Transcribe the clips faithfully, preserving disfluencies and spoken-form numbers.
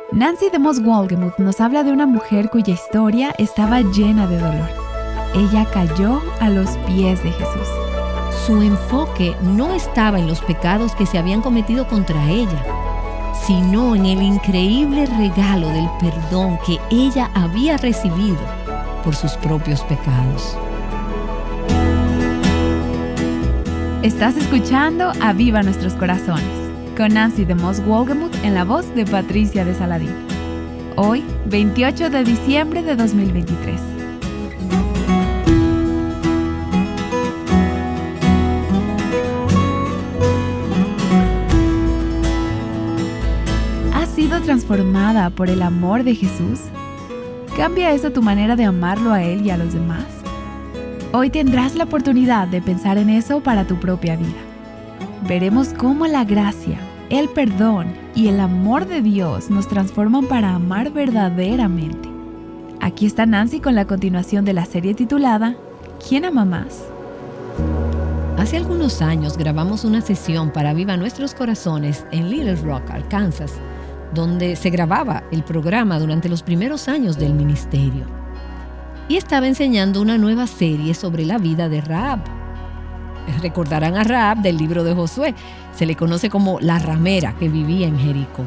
Nancy DeMoss Wolgemuth nos habla de una mujer cuya historia estaba llena de dolor. Ella cayó a los pies de Jesús. Su enfoque no estaba en los pecados que se habían cometido contra ella, sino en el increíble regalo del perdón que ella había recibido por sus propios pecados. Estás escuchando Aviva Nuestros Corazones, con Nancy DeMoss Wolgemuth en la voz de Patricia de Saladín. Hoy, veintiocho de diciembre de dos mil veintitrés. ¿Has sido transformada por el amor de Jesús? ¿Cambia eso tu manera de amarlo a Él y a los demás? Hoy tendrás la oportunidad de pensar en eso para tu propia vida. Veremos cómo la gracia, el perdón y el amor de Dios nos transforman para amar verdaderamente. Aquí está Nancy con la continuación de la serie titulada ¿Quién ama más? Hace algunos años grabamos una sesión para Aviva Nuestros Corazones en Little Rock, Arkansas, donde se grababa el programa durante los primeros años del ministerio. Y estaba enseñando una nueva serie sobre la vida de Rahab. Recordarán a Rahab del libro de Josué. Se le conoce como la ramera que vivía en Jericó.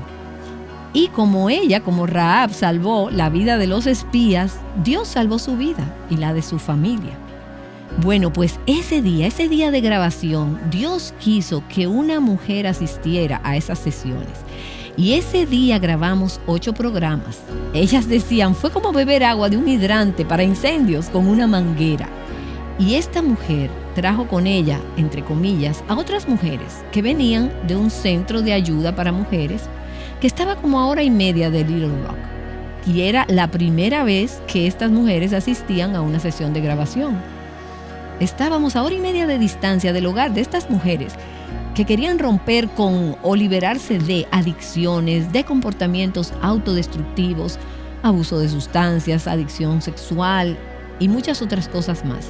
Y como ella, como Rahab, salvó la vida de los espías, Dios salvó su vida y la de su familia. Bueno, pues ese día, ese día de grabación, Dios quiso que una mujer asistiera a esas sesiones. Y ese día grabamos ocho programas. Ellas decían, fue como beber agua de un hidrante para incendios con una manguera. Y esta mujer trajo con ella, entre comillas, a otras mujeres que venían de un centro de ayuda para mujeres que estaba como a hora y media de Little Rock. Y era la primera vez que estas mujeres asistían a una sesión de grabación. Estábamos a hora y media de distancia del hogar de estas mujeres que querían romper con o liberarse de adicciones, de comportamientos autodestructivos, abuso de sustancias, adicción sexual y muchas otras cosas más.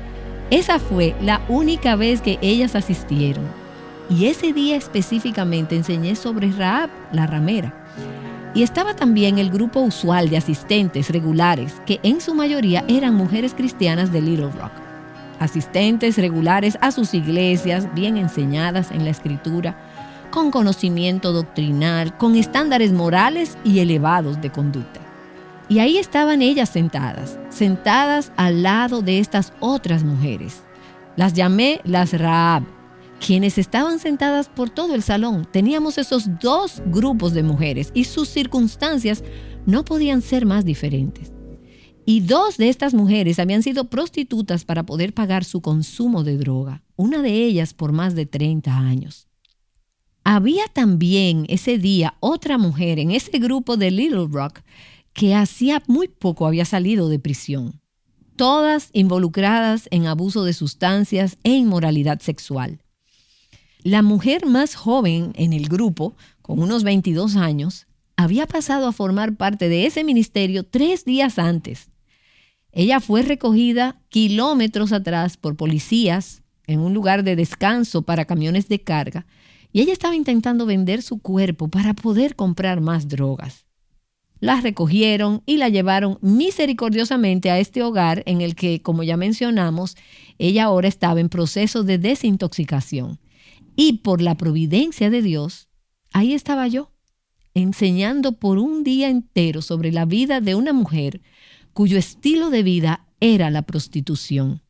Esa fue la única vez que ellas asistieron. Y ese día específicamente enseñé sobre Rahab, la ramera. Y estaba también el grupo usual de asistentes regulares, que en su mayoría eran mujeres cristianas de Little Rock. Asistentes regulares a sus iglesias, bien enseñadas en la Escritura, con conocimiento doctrinal, con estándares morales y elevados de conducta. Y ahí estaban ellas sentadas, sentadas al lado de estas otras mujeres. Las llamé las Rahab, quienes estaban sentadas por todo el salón. Teníamos esos dos grupos de mujeres y sus circunstancias no podían ser más diferentes. Y dos de estas mujeres habían sido prostitutas para poder pagar su consumo de droga, una de ellas por más de treinta años. Había también ese día otra mujer en ese grupo de Little Rock que hacía muy poco había salido de prisión, todas involucradas en abuso de sustancias e inmoralidad sexual. La mujer más joven en el grupo, con unos veintidós años, había pasado a formar parte de ese ministerio tres días antes. Ella fue recogida kilómetros atrás por policías en un lugar de descanso para camiones de carga y ella estaba intentando vender su cuerpo para poder comprar más drogas. La recogieron y la llevaron misericordiosamente a este hogar en el que, como ya mencionamos, ella ahora estaba en proceso de desintoxicación. Y por la providencia de Dios, ahí estaba yo, enseñando por un día entero sobre la vida de una mujer cuyo estilo de vida era la prostitución.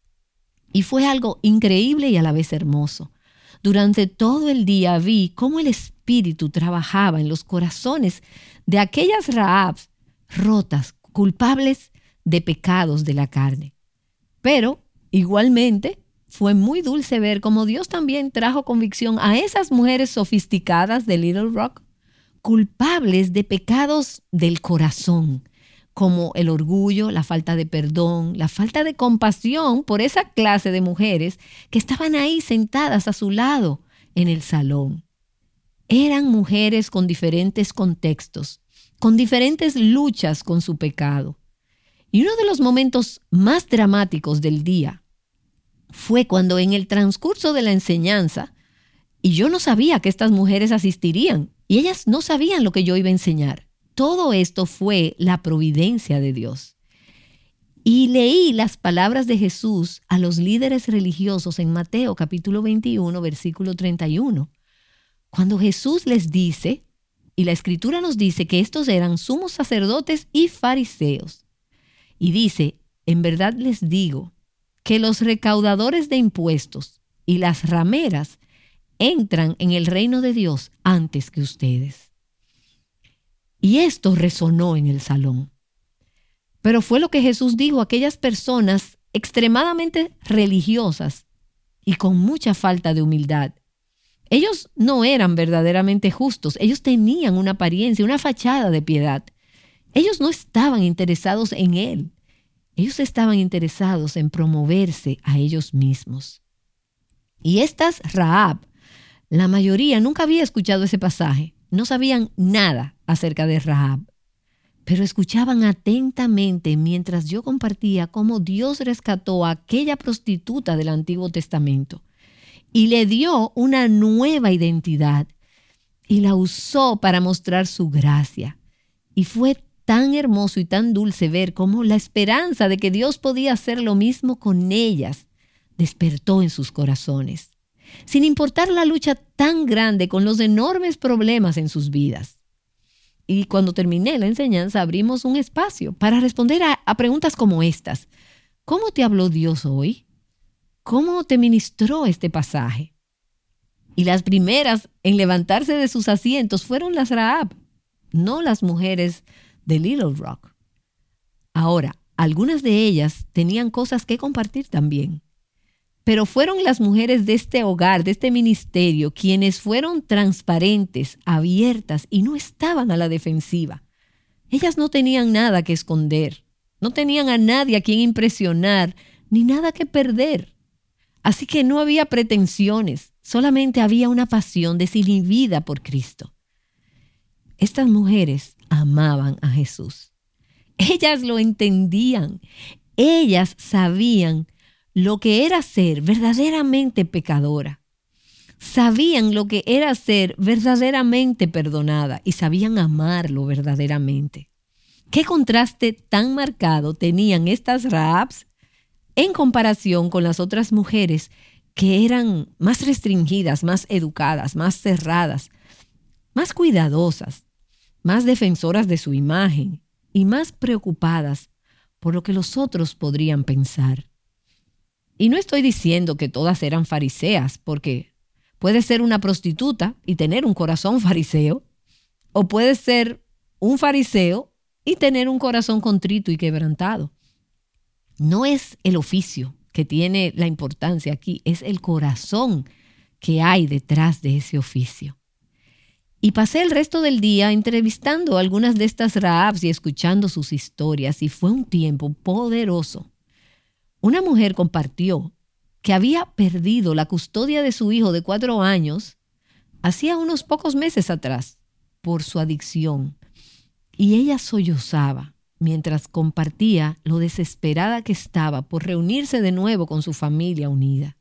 Y fue algo increíble y a la vez hermoso. Durante todo el día vi cómo el Espíritu trabajaba en los corazones de aquellas Rahabs rotas, culpables de pecados de la carne. Pero, igualmente, fue muy dulce ver cómo Dios también trajo convicción a esas mujeres sofisticadas de Little Rock, culpables de pecados del corazón, como el orgullo, la falta de perdón, la falta de compasión por esa clase de mujeres que estaban ahí sentadas a su lado en el salón. Eran mujeres con diferentes contextos, con diferentes luchas con su pecado. Y uno de los momentos más dramáticos del día fue cuando en el transcurso de la enseñanza, y yo no sabía que estas mujeres asistirían, y ellas no sabían lo que yo iba a enseñar. todo esto fue la providencia de Dios. Y leí las palabras de Jesús a los líderes religiosos en Mateo capítulo veintiuno, versículo treinta y uno. Cuando Jesús les dice, y la Escritura nos dice que estos eran sumos sacerdotes y fariseos. Y dice, en verdad les digo que los recaudadores de impuestos y las rameras entran en el reino de Dios antes que ustedes. Y esto resonó en el salón. Pero fue lo que Jesús dijo a aquellas personas extremadamente religiosas y con mucha falta de humildad. Ellos no eran verdaderamente justos. Ellos tenían una apariencia, una fachada de piedad. Ellos no estaban interesados en Él. Ellos estaban interesados en promoverse a ellos mismos. Y estas Rahab, la mayoría nunca había escuchado ese pasaje. No sabían nada acerca de Rahab. Pero escuchaban atentamente mientras yo compartía cómo Dios rescató a aquella prostituta del Antiguo Testamento y le dio una nueva identidad y la usó para mostrar su gracia. Y fue tan hermoso y tan dulce ver cómo la esperanza de que Dios podía hacer lo mismo con ellas despertó en sus corazones, sin importar la lucha tan grande con los enormes problemas en sus vidas. Y cuando terminé la enseñanza, abrimos un espacio para responder a, a preguntas como estas. ¿Cómo te habló Dios hoy? ¿Cómo te ministró este pasaje? Y las primeras en levantarse de sus asientos fueron las Rahab, no las mujeres de Little Rock. Ahora, algunas de ellas tenían cosas que compartir también. Pero fueron las mujeres de este hogar, de este ministerio, quienes fueron transparentes, abiertas y no estaban a la defensiva. Ellas no tenían nada que esconder, no tenían a nadie a quien impresionar, ni nada que perder. Así que no había pretensiones, solamente había una pasión desinhibida por Cristo. Estas mujeres amaban a Jesús. Ellas lo entendían. Ellas sabían lo que era ser verdaderamente pecadora. Sabían lo que era ser verdaderamente perdonada y sabían amarlo verdaderamente. ¿Qué contraste tan marcado tenían estas Rahabs en comparación con las otras mujeres que eran más restringidas, más educadas, más cerradas, más cuidadosas, más defensoras de su imagen y más preocupadas por lo que los otros podrían pensar? Y no estoy diciendo que todas eran fariseas, porque puede ser una prostituta y tener un corazón fariseo, o puede ser un fariseo y tener un corazón contrito y quebrantado. No es el oficio que tiene la importancia aquí, es el corazón que hay detrás de ese oficio. Y pasé el resto del día entrevistando a algunas de estas Rahabs y escuchando sus historias, y fue un tiempo poderoso. Una mujer compartió que había perdido la custodia de su hijo de cuatro años hacía unos pocos meses atrás por su adicción. Y ella sollozaba mientras compartía lo desesperada que estaba por reunirse de nuevo con su familia unida.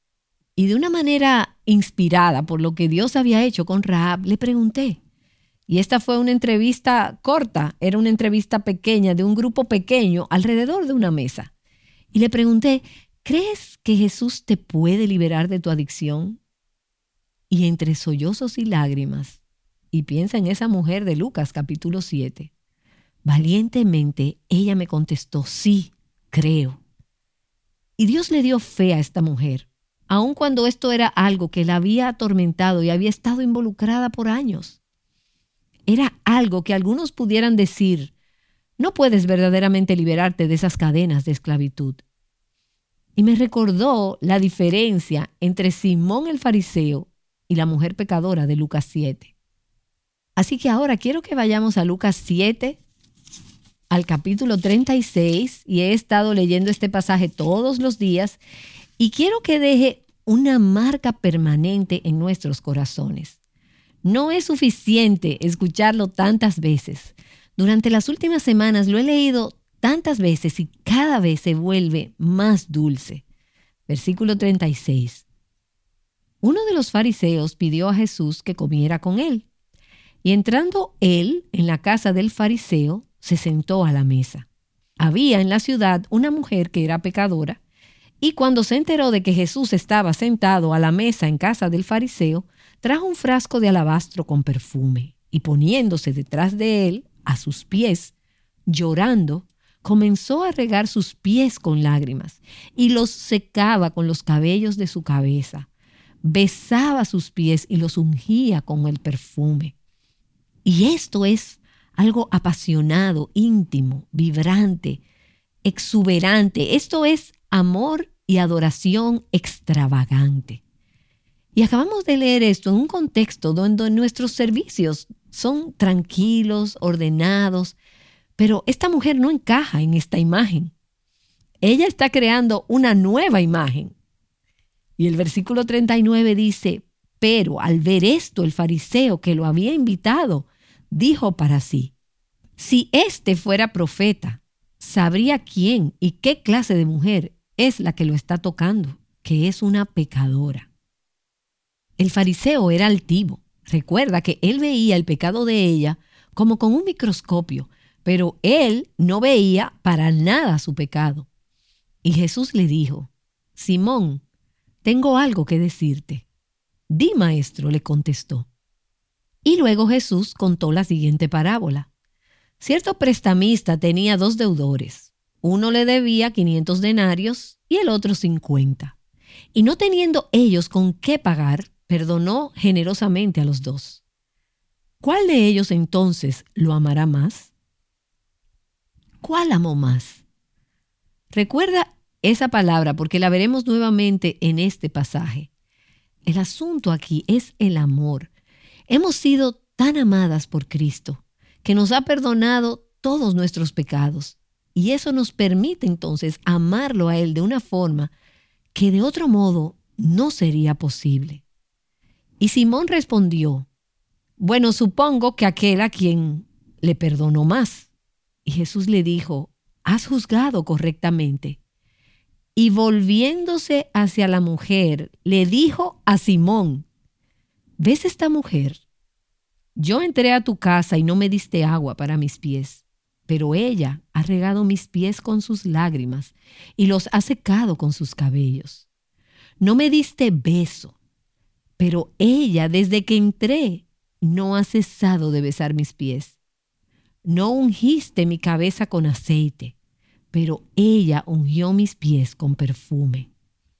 Y de una manera inspirada por lo que Dios había hecho con Rahab, le pregunté. Y esta fue una entrevista corta, era una entrevista pequeña de un grupo pequeño alrededor de una mesa. Y le pregunté, ¿crees que Jesús te puede liberar de tu adicción? Y entre sollozos y lágrimas, y piensa en esa mujer de Lucas capítulo siete, valientemente ella me contestó, sí, creo. Y Dios le dio fe a esta mujer, aun cuando esto era algo que la había atormentado y había estado involucrada por años. Era algo que algunos pudieran decir, no puedes verdaderamente liberarte de esas cadenas de esclavitud. Y me recordó la diferencia entre Simón el fariseo y la mujer pecadora de Lucas siete. Así que ahora quiero que vayamos a Lucas siete, al capítulo treinta y seis, y he estado leyendo este pasaje todos los días, y quiero que deje una marca permanente en nuestros corazones. No es suficiente escucharlo tantas veces. Durante las últimas semanas lo he leído tantas veces y cada vez se vuelve más dulce. Versículo treinta y seis. Uno de los fariseos pidió a Jesús que comiera con él. Y entrando él en la casa del fariseo, se sentó a la mesa. Había en la ciudad una mujer que era pecadora, y cuando se enteró de que Jesús estaba sentado a la mesa en casa del fariseo, trajo un frasco de alabastro con perfume, y poniéndose detrás de él, a sus pies, llorando, comenzó a regar sus pies con lágrimas, y los secaba con los cabellos de su cabeza. Besaba sus pies y los ungía con el perfume. Y esto es algo apasionado, íntimo, vibrante, exuberante. Esto es amor y adoración extravagante. Y acabamos de leer esto en un contexto donde nuestros servicios son tranquilos, ordenados, pero esta mujer no encaja en esta imagen. Ella está creando una nueva imagen. Y el versículo treinta y nueve dice, pero al ver esto, el fariseo que lo había invitado, dijo para sí, si éste fuera profeta, sabría quién y qué clase de mujer es la que lo está tocando, que es una pecadora. El fariseo era altivo. Recuerda que él veía el pecado de ella como con un microscopio, pero él no veía para nada su pecado. Y Jesús le dijo, Simón, tengo algo que decirte. Di, maestro, le contestó. Y luego Jesús contó la siguiente parábola. Cierto prestamista tenía dos deudores. Uno le debía quinientos denarios y el otro cincuenta. Y no teniendo ellos con qué pagar, perdonó generosamente a los dos. ¿Cuál de ellos entonces lo amará más? ¿Cuál amó más? Recuerda esa palabra porque la veremos nuevamente en este pasaje. El asunto aquí es el amor. Hemos sido tan amadas por Cristo que nos ha perdonado todos nuestros pecados y eso nos permite entonces amarlo a Él de una forma que de otro modo no sería posible. Y Simón respondió, bueno, supongo que aquel a quien le perdonó más. Y Jesús le dijo, has juzgado correctamente. Y volviéndose hacia la mujer, le dijo a Simón, ¿ves esta mujer? Yo entré a tu casa y no me diste agua para mis pies, pero ella ha regado mis pies con sus lágrimas y los ha secado con sus cabellos. No me diste beso, pero ella desde que entré no ha cesado de besar mis pies. No ungiste mi cabeza con aceite, pero ella ungió mis pies con perfume.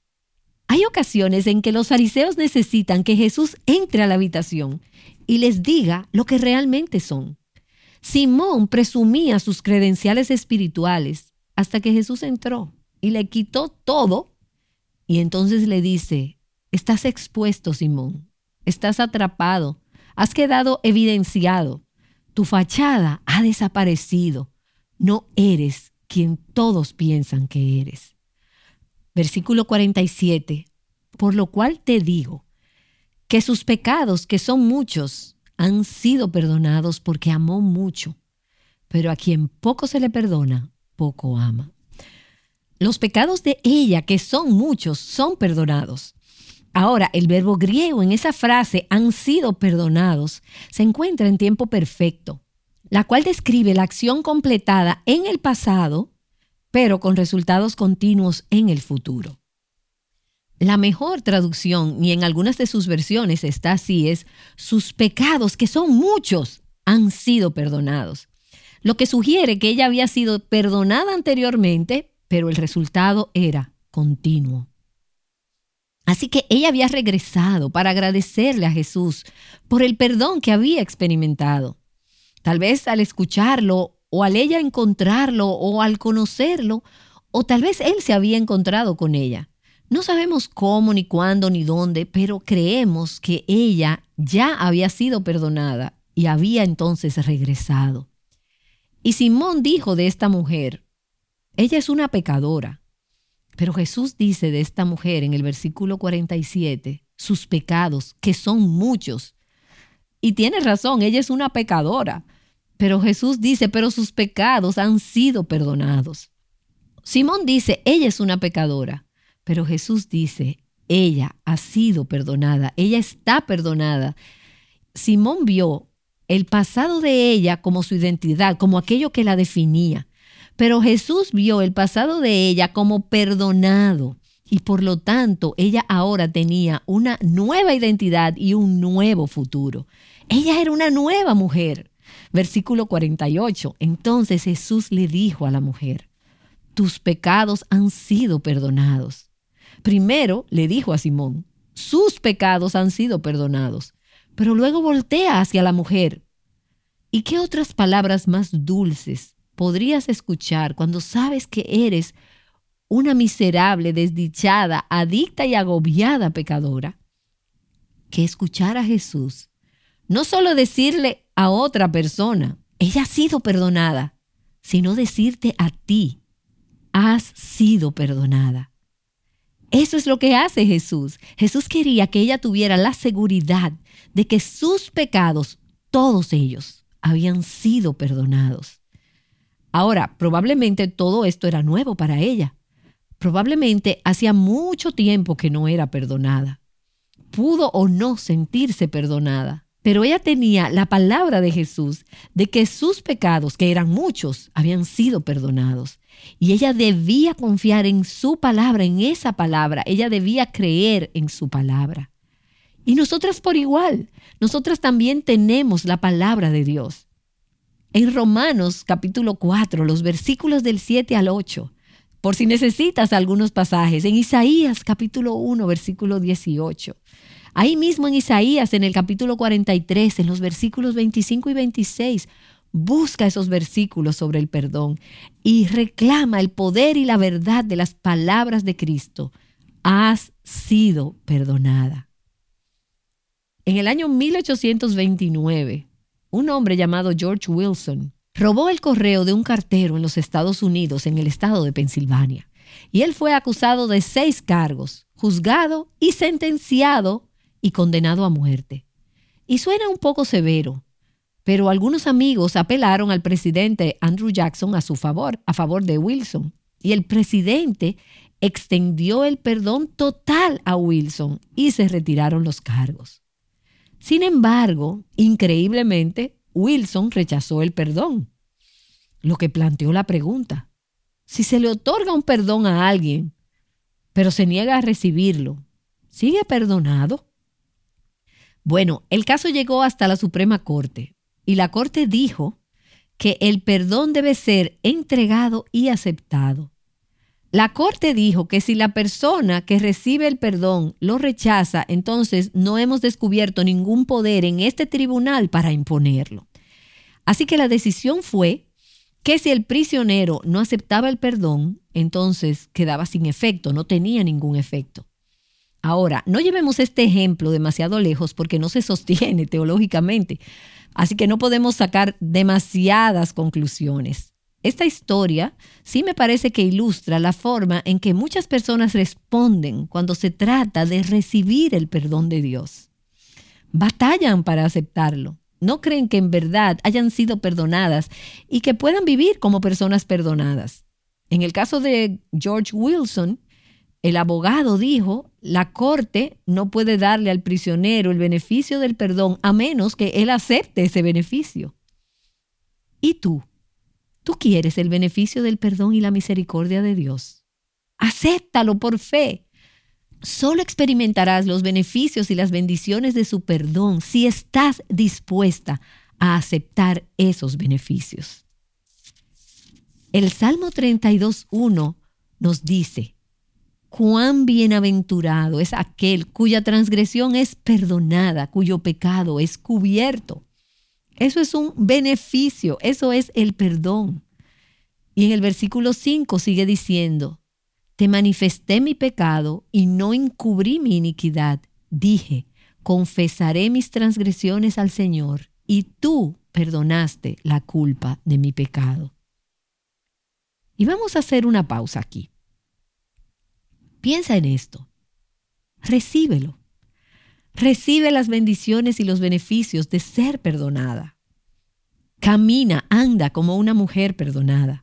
Hay ocasiones en que los fariseos necesitan que Jesús entre a la habitación y les diga lo que realmente son. Simón presumía sus credenciales espirituales hasta que Jesús entró y le quitó todo y entonces le dice, estás expuesto, Simón, estás atrapado, has quedado evidenciado, tu fachada ha desaparecido, no eres quien todos piensan que eres. Versículo cuarenta y siete, por lo cual te digo que sus pecados, que son muchos, han sido perdonados porque amó mucho, pero a quien poco se le perdona, poco ama. Los pecados de ella, que son muchos, son perdonados. Ahora, el verbo griego en esa frase, han sido perdonados, se encuentra en tiempo perfecto, la cual describe la acción completada en el pasado, pero con resultados continuos en el futuro. La mejor traducción, y en algunas de sus versiones está así, es sus pecados, que son muchos, han sido perdonados. Lo que sugiere que ella había sido perdonada anteriormente, pero el resultado era continuo. Así que ella había regresado para agradecerle a Jesús por el perdón que había experimentado. Tal vez al escucharlo, o al ella encontrarlo, o al conocerlo, o tal vez él se había encontrado con ella. No sabemos cómo, ni cuándo, ni dónde, pero creemos que ella ya había sido perdonada y había entonces regresado. Y Simón dijo de esta mujer, ella es una pecadora. Pero Jesús dice de esta mujer en el versículo cuarenta y siete, sus pecados, que son muchos. Y tiene razón, ella es una pecadora. Pero Jesús dice, pero sus pecados han sido perdonados. Simón dice, ella es una pecadora. Pero Jesús dice, ella ha sido perdonada, ella está perdonada. Simón vio el pasado de ella como su identidad, como aquello que la definía. Pero Jesús vio el pasado de ella como perdonado y por lo tanto ella ahora tenía una nueva identidad y un nuevo futuro. Ella era una nueva mujer. Versículo cuarenta y ocho. Entonces Jesús le dijo a la mujer: tus pecados han sido perdonados. Primero le dijo a Simón: sus pecados han sido perdonados. Pero luego voltea hacia la mujer. ¿Y qué otras palabras más dulces podrías escuchar cuando sabes que eres una miserable, desdichada, adicta y agobiada pecadora? Que escuchar a Jesús, no solo decirle a otra persona, ella ha sido perdonada, sino decirte a ti, has sido perdonada. Eso es lo que hace Jesús. Jesús quería que ella tuviera la seguridad de que sus pecados, todos ellos, habían sido perdonados. Ahora, probablemente todo esto era nuevo para ella. Probablemente hacía mucho tiempo que no era perdonada. Pudo o no sentirse perdonada, pero ella tenía la palabra de Jesús de que sus pecados, que eran muchos, habían sido perdonados. Y ella debía confiar en su palabra, en esa palabra. Ella debía creer en su palabra. Y nosotras por igual, nosotras también tenemos la palabra de Dios. En Romanos capítulo cuatro, los versículos del siete al ocho, por si necesitas algunos pasajes, en Isaías capítulo uno, versículo dieciocho. Ahí mismo en Isaías, en el capítulo cuarenta y tres, en los versículos veinticinco y veintiséis, busca esos versículos sobre el perdón y reclama el poder y la verdad de las palabras de Cristo. Has sido perdonada. En el año mil ochocientos veintinueve, un hombre llamado George Wilson robó el correo de un cartero en los Estados Unidos, en el estado de Pensilvania. Y él fue acusado de seis cargos, juzgado y sentenciado y condenado a muerte. Y suena un poco severo, pero algunos amigos apelaron al presidente Andrew Jackson a su favor, a favor de Wilson. Y el presidente extendió el perdón total a Wilson y se retiraron los cargos. Sin embargo, increíblemente, Wilson rechazó el perdón, lo que planteó la pregunta: si se le otorga un perdón a alguien, pero se niega a recibirlo, ¿sigue perdonado? Bueno, el caso llegó hasta la Suprema Corte y la Corte dijo que el perdón debe ser entregado y aceptado. La Corte dijo que si la persona que recibe el perdón lo rechaza, entonces no hemos descubierto ningún poder en este tribunal para imponerlo. Así que la decisión fue que si el prisionero no aceptaba el perdón, entonces quedaba sin efecto, no tenía ningún efecto. Ahora, no llevemos este ejemplo demasiado lejos porque no se sostiene teológicamente, así que no podemos sacar demasiadas conclusiones. Esta historia sí me parece que ilustra la forma en que muchas personas responden cuando se trata de recibir el perdón de Dios. Batallan para aceptarlo. No creen que en verdad hayan sido perdonadas y que puedan vivir como personas perdonadas. En el caso de George Wilson, el abogado dijo: la corte no puede darle al prisionero el beneficio del perdón a menos que él acepte ese beneficio. ¿Y tú? ¿Tú quieres el beneficio del perdón y la misericordia de Dios? Acéptalo por fe. Solo experimentarás los beneficios y las bendiciones de su perdón si estás dispuesta a aceptar esos beneficios. El Salmo treinta y dos, uno nos dice: cuán bienaventurado es aquel cuya transgresión es perdonada, cuyo pecado es cubierto. Eso es un beneficio, eso es el perdón. Y en el versículo cinco sigue diciendo: te manifesté mi pecado y no encubrí mi iniquidad. Dije, confesaré mis transgresiones al Señor, y tú perdonaste la culpa de mi pecado. Y vamos a hacer una pausa aquí. Piensa en esto. Recíbelo. Recibe las bendiciones y los beneficios de ser perdonada. Camina, anda como una mujer perdonada.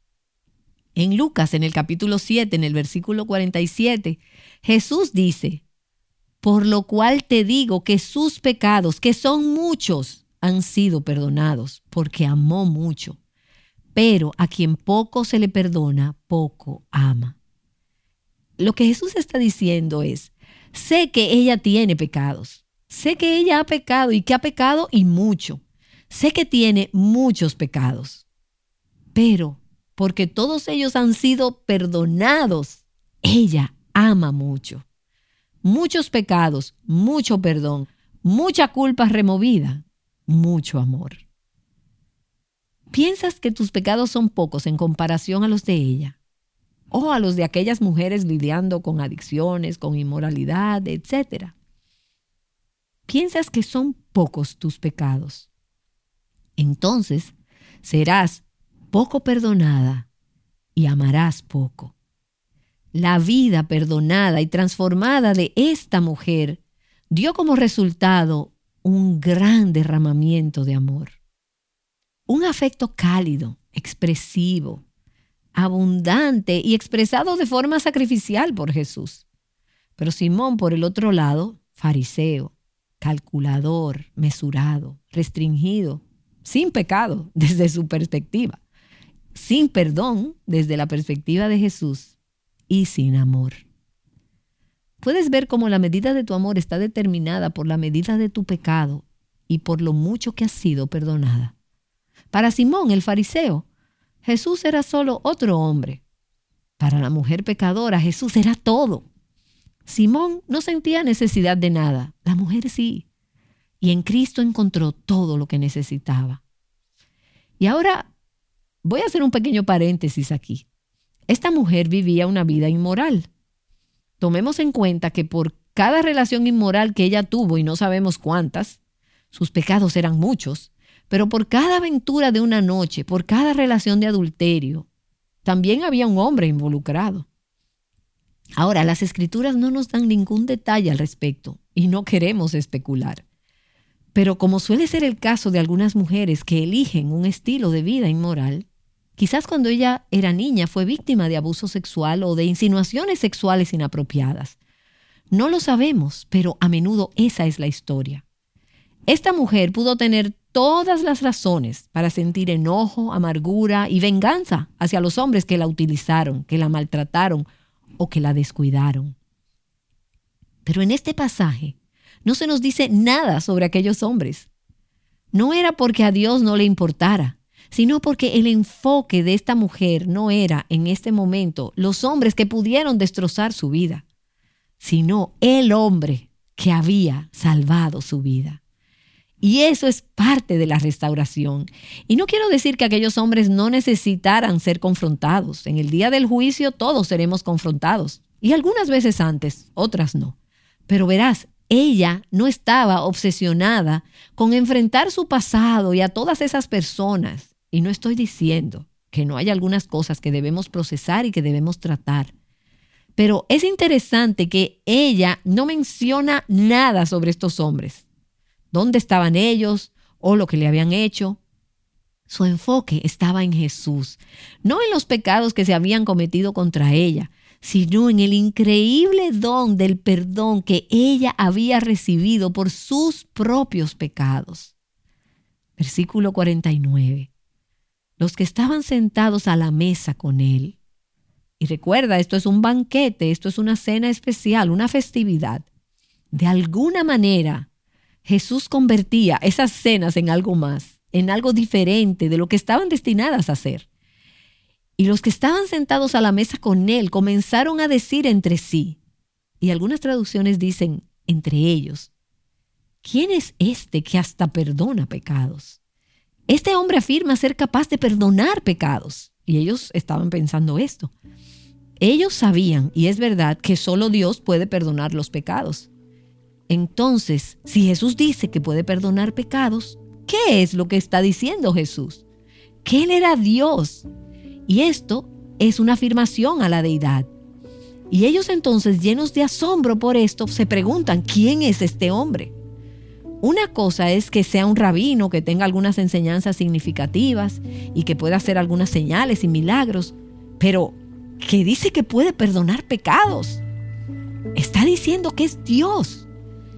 En Lucas, en el capítulo siete, en el versículo cuarenta y siete, Jesús dice: por lo cual te digo que sus pecados, que son muchos, han sido perdonados porque amó mucho, pero a quien poco se le perdona, poco ama. Lo que Jesús está diciendo es, sé que ella tiene pecados, sé que ella ha pecado y que ha pecado y mucho, sé que tiene muchos pecados, pero porque todos ellos han sido perdonados, ella ama mucho. Muchos pecados, mucho perdón, mucha culpa removida, mucho amor. ¿Piensas que tus pecados son pocos en comparación a los de ella? O a los de aquellas mujeres lidiando con adicciones, con inmoralidad, etcétera. ¿Piensas que son pocos tus pecados? Entonces serás poco perdonada y amarás poco. La vida perdonada y transformada de esta mujer dio como resultado un gran derramamiento de amor. Un afecto cálido, expresivo, abundante y expresado de forma sacrificial por Jesús. Pero Simón, por el otro lado, fariseo, calculador, mesurado, restringido, sin pecado desde su perspectiva, sin perdón desde la perspectiva de Jesús y sin amor. Puedes ver cómo la medida de tu amor está determinada por la medida de tu pecado y por lo mucho que has sido perdonada. Para Simón, el fariseo, Jesús era solo otro hombre. Para la mujer pecadora, Jesús era todo. Simón no sentía necesidad de nada, la mujer sí. Y en Cristo encontró todo lo que necesitaba. Y ahora voy a hacer un pequeño paréntesis aquí. Esta mujer vivía una vida inmoral. Tomemos en cuenta que por cada relación inmoral que ella tuvo, y no sabemos cuántas, sus pecados eran muchos, pero por cada aventura de una noche, por cada relación de adulterio, también había un hombre involucrado. Ahora, las Escrituras no nos dan ningún detalle al respecto y no queremos especular. Pero como suele ser el caso de algunas mujeres que eligen un estilo de vida inmoral, quizás cuando ella era niña fue víctima de abuso sexual o de insinuaciones sexuales inapropiadas. No lo sabemos, pero a menudo esa es la historia. Esta mujer pudo tener todas las razones para sentir enojo, amargura y venganza hacia los hombres que la utilizaron, que la maltrataron o que la descuidaron. Pero en este pasaje no se nos dice nada sobre aquellos hombres. No era porque a Dios no le importara, sino porque el enfoque de esta mujer no era en este momento los hombres que pudieron destrozar su vida, sino el hombre que había salvado su vida. Y eso es parte de la restauración. Y no quiero decir que aquellos hombres no necesitaran ser confrontados. En el día del juicio todos seremos confrontados. Y algunas veces antes, otras no. Pero verás, ella no estaba obsesionada con enfrentar su pasado y a todas esas personas. Y no estoy diciendo que no hay algunas cosas que debemos procesar y que debemos tratar. Pero es interesante que ella no menciona nada sobre estos hombres. ¿Dónde estaban ellos o lo que le habían hecho? Su enfoque estaba en Jesús, no en los pecados que se habían cometido contra ella, sino en el increíble don del perdón que ella había recibido por sus propios pecados. Versículo cuarenta y nueve. Los que estaban sentados a la mesa con él. Y recuerda, esto es un banquete, esto es una cena especial, una festividad. De alguna manera, Jesús convertía esas cenas en algo más, en algo diferente de lo que estaban destinadas a ser. Y los que estaban sentados a la mesa con él comenzaron a decir entre sí, y algunas traducciones dicen entre ellos, ¿quién es este que hasta perdona pecados? Este hombre afirma ser capaz de perdonar pecados. Y ellos estaban pensando esto. Ellos sabían, y es verdad, que solo Dios puede perdonar los pecados. Entonces, si Jesús dice que puede perdonar pecados, ¿qué es lo que está diciendo Jesús? Que Él era Dios. Y esto es una afirmación a la deidad. Y ellos entonces, llenos de asombro por esto, se preguntan, ¿quién es este hombre? Una cosa es que sea un rabino, que tenga algunas enseñanzas significativas y que pueda hacer algunas señales y milagros, pero que dice que puede perdonar pecados. Está diciendo que es Dios.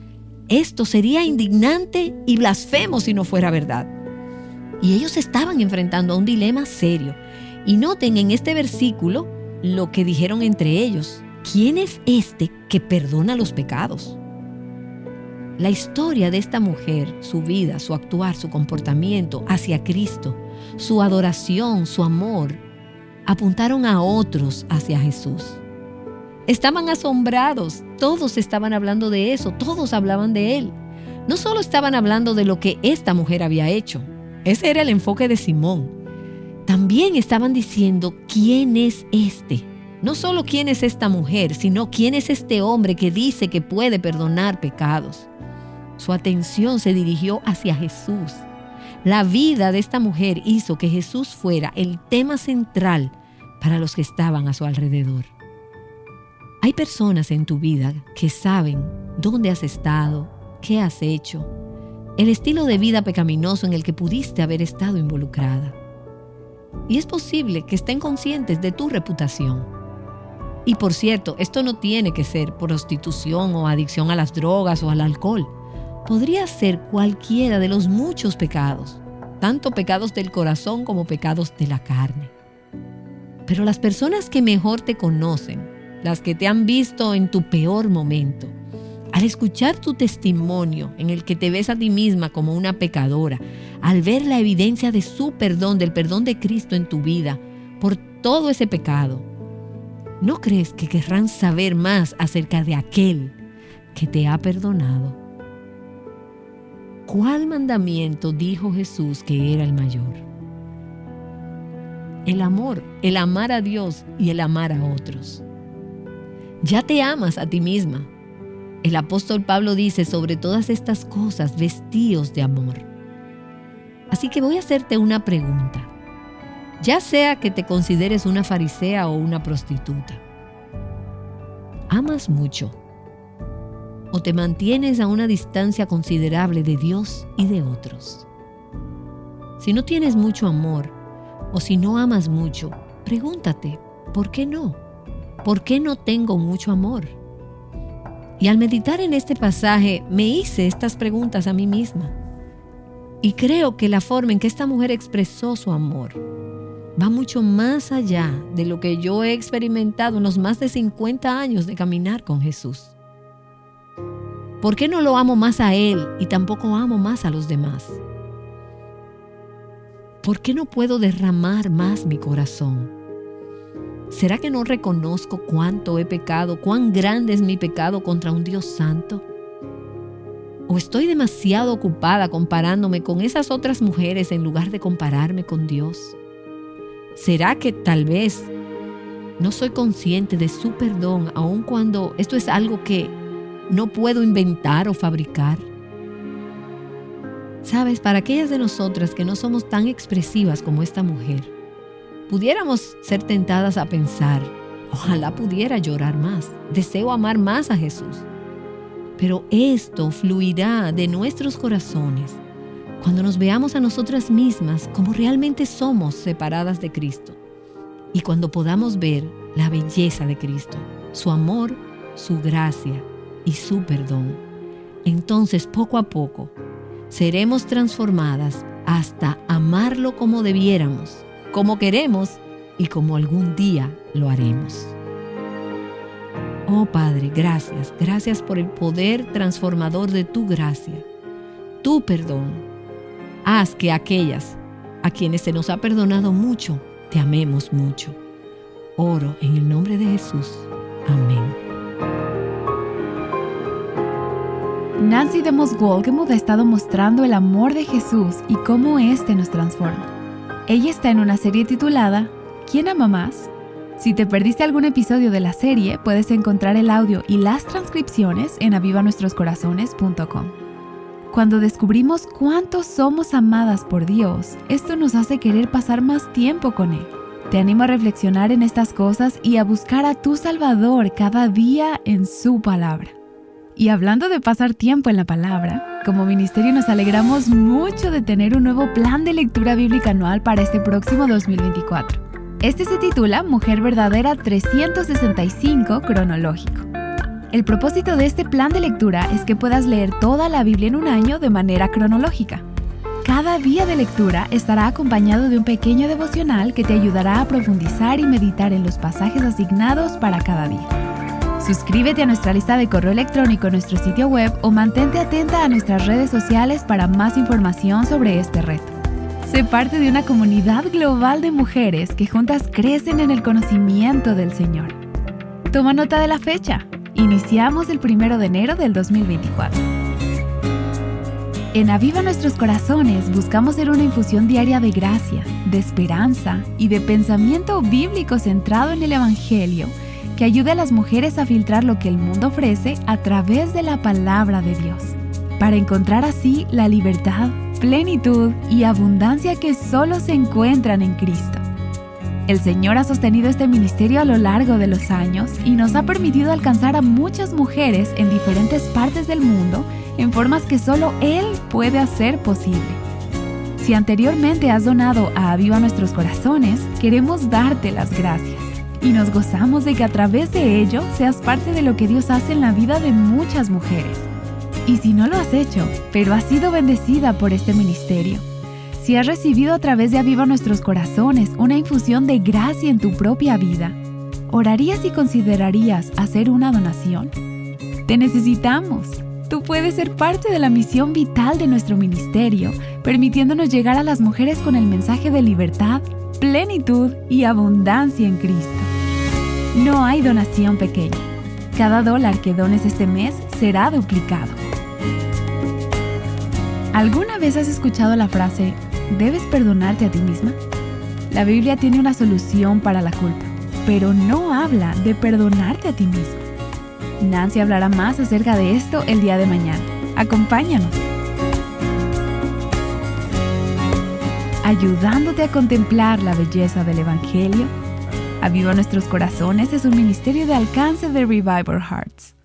Esto sería indignante y blasfemo si no fuera verdad. Y ellos estaban enfrentando a un dilema serio. Y noten en este versículo lo que dijeron entre ellos. ¿Quién es este que perdona los pecados? La historia de esta mujer, su vida, su actuar, su comportamiento hacia Cristo, su adoración, su amor, apuntaron a otros hacia Jesús. Estaban asombrados, todos estaban hablando de eso, todos hablaban de Él. No solo estaban hablando de lo que esta mujer había hecho, ese era el enfoque de Simón. También estaban diciendo, ¿quién es este? No solo quién es esta mujer, sino quién es este hombre que dice que puede perdonar pecados. Su atención se dirigió hacia Jesús. La vida de esta mujer hizo que Jesús fuera el tema central para los que estaban a su alrededor. Hay personas en tu vida que saben dónde has estado, qué has hecho, el estilo de vida pecaminoso en el que pudiste haber estado involucrada. Y es posible que estén conscientes de tu reputación. Y por cierto, esto no tiene que ser prostitución o adicción a las drogas o al alcohol. Podría ser cualquiera de los muchos pecados, tanto pecados del corazón como pecados de la carne. Pero las personas que mejor te conocen, las que te han visto en tu peor momento, al escuchar tu testimonio en el que te ves a ti misma como una pecadora, al ver la evidencia de su perdón, del perdón de Cristo en tu vida, por todo ese pecado, ¿no crees que querrán saber más acerca de aquel que te ha perdonado? ¿Cuál mandamiento dijo Jesús que era el mayor? El amor, el amar a Dios y el amar a otros. Ya te amas a ti misma. El apóstol Pablo dice, sobre todas estas cosas, vestíos de amor. Así que voy a hacerte una pregunta. Ya sea que te consideres una farisea o una prostituta, ¿amas mucho? ¿O te mantienes a una distancia considerable de Dios y de otros? Si no tienes mucho amor, o si no amas mucho, pregúntate, ¿por qué no? ¿Por qué no tengo mucho amor? Y al meditar en este pasaje, me hice estas preguntas a mí misma. Y creo que la forma en que esta mujer expresó su amor va mucho más allá de lo que yo he experimentado en los más de cincuenta años de caminar con Jesús. ¿Por qué no lo amo más a Él y tampoco amo más a los demás? ¿Por qué no puedo derramar más mi corazón? ¿Será que no reconozco cuánto he pecado, cuán grande es mi pecado contra un Dios santo? ¿O estoy demasiado ocupada comparándome con esas otras mujeres en lugar de compararme con Dios? ¿Será que tal vez no soy consciente de su perdón, aun cuando esto es algo que no puedo inventar o fabricar? Sabes, para aquellas de nosotras que no somos tan expresivas como esta mujer, pudiéramos ser tentadas a pensar, ojalá pudiera llorar más, deseo amar más a Jesús. Pero esto fluirá de nuestros corazones cuando nos veamos a nosotras mismas como realmente somos separadas de Cristo y cuando podamos ver la belleza de Cristo, su amor, su gracia y su perdón. Entonces, poco a poco, seremos transformadas hasta amarlo como debiéramos, como queremos y como algún día lo haremos. Oh Padre, gracias, gracias por el poder transformador de tu gracia, tu perdón. Haz que aquellas a quienes se nos ha perdonado mucho, te amemos mucho. Oro en el nombre de Jesús. Amén. Nancy DeMoss Wolgemuth ha estado mostrando el amor de Jesús y cómo éste nos transforma. Ella está en una serie titulada ¿Quién ama más? Si te perdiste algún episodio de la serie, puedes encontrar el audio y las transcripciones en aviva nuestros corazones punto com. Cuando descubrimos cuánto somos amadas por Dios, esto nos hace querer pasar más tiempo con Él. Te animo a reflexionar en estas cosas y a buscar a tu Salvador cada día en su palabra. Y hablando de pasar tiempo en la palabra, como ministerio nos alegramos mucho de tener un nuevo plan de lectura bíblica anual para este próximo dos mil veinticuatro. Este se titula Mujer Verdadera trescientos sesenta y cinco Cronológico. El propósito de este plan de lectura es que puedas leer toda la Biblia en un año de manera cronológica. Cada día de lectura estará acompañado de un pequeño devocional que te ayudará a profundizar y meditar en los pasajes asignados para cada día. Suscríbete a nuestra lista de correo electrónico en nuestro sitio web o mantente atenta a nuestras redes sociales para más información sobre este reto. Sé parte de una comunidad global de mujeres que juntas crecen en el conocimiento del Señor. Toma nota de la fecha. Iniciamos el primero de enero del dos mil veinticuatro. En Aviva Nuestros Corazones buscamos ser una infusión diaria de gracia, de esperanza y de pensamiento bíblico centrado en el Evangelio que ayude a las mujeres a filtrar lo que el mundo ofrece a través de la palabra de Dios, para encontrar así la libertad, plenitud y abundancia que solo se encuentran en Cristo. El Señor ha sostenido este ministerio a lo largo de los años y nos ha permitido alcanzar a muchas mujeres en diferentes partes del mundo en formas que solo Él puede hacer posible. Si anteriormente has donado a Aviva Nuestros Corazones, queremos darte las gracias y nos gozamos de que a través de ello seas parte de lo que Dios hace en la vida de muchas mujeres. Y si no lo has hecho, pero has sido bendecida por este ministerio, si has recibido a través de Aviva Nuestros Corazones una infusión de gracia en tu propia vida, ¿orarías y considerarías hacer una donación? Te necesitamos. Tú puedes ser parte de la misión vital de nuestro ministerio, permitiéndonos llegar a las mujeres con el mensaje de libertad, plenitud y abundancia en Cristo. No hay donación pequeña. Cada dólar que dones este mes será duplicado. ¿Alguna vez has escuchado la frase, ¿debes perdonarte a ti misma? La Biblia tiene una solución para la culpa, pero no habla de perdonarte a ti mismo. Nancy hablará más acerca de esto el día de mañana. Acompáñanos. Ayudándote a contemplar la belleza del Evangelio, Aviva Nuestros Corazones es un ministerio de alcance de Revival Hearts.